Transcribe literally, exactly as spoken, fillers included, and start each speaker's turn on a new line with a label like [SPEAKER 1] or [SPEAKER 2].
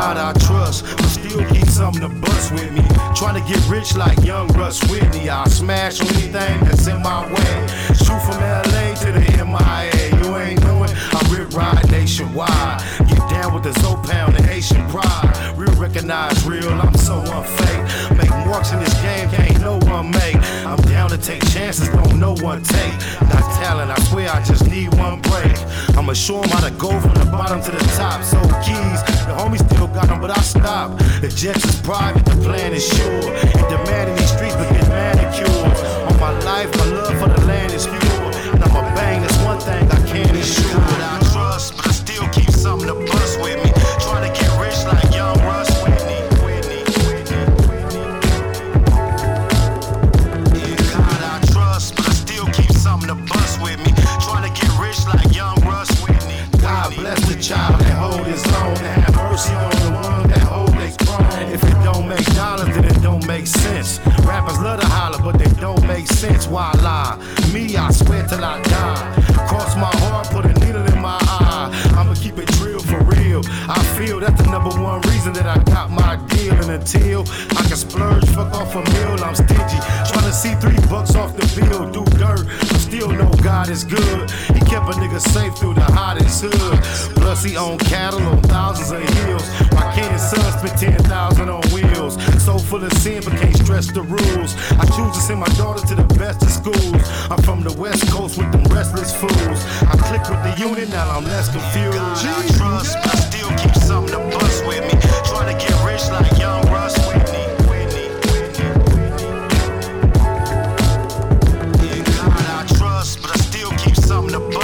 [SPEAKER 1] God I trust, but still keep something to bust with me. Trying to get rich like young Russ Whitney. I'll smash on anything that's in my way. Shoot from L A to the M I A. You ain't knowing, I rip ride nationwide. Get down with the Zopound and Haitian pride. Real recognize real, I'm so unfake. Make marks in this game, can't no one make. I'm down to take chances, don't no one take. Got talent, I swear I just need one break. I'ma show 'em how to go from the bottom to the top. So keys, the homies still got 'em, but I stop. The jets is private, the plan is sure. And the man in these streets but get manicures. On my life, my love for the land is pure. And I'ma bang, that's one thing I can't ensure. I trust, but I still keep something to bust with me. Trying to get rich like young Russ Whitney. Whitney, Whitney, Whitney. Yeah, God I trust, but I still keep something to bust with me. Trying to get rich like young Russ Whitney. God bless the child that hold his own, and have mercy on the one that hold their throne. If it don't make dollars, then it don't make sense. Rappers love to holler, but they don't make sense. Why lie? Me, I swear till I die. Cross my heart, put a needle in my eye. I'ma keep it real for real. I feel that's the number one reason that I got my deal. And until I can splurge, fuck off a meal, I'm stingy. Trying to see three bucks off the bill, do dirt, but still know God is good. He kept a nigga safe through the hottest hood. Plus he owned cattle on thousands of hills. My king and son spent ten thousand on wheels. So full of sin, but can't stress the rules. I choose to send my daughter to the best of schools. I'm from the West Coast with them restless fools. I click with the unit, now I'm less confused. God, I trust, but I still keep something to bust with me. Trying to get rich like young Russ Whitney. Whitney, Whitney, Whitney. Yeah, God, I trust, but I still keep something to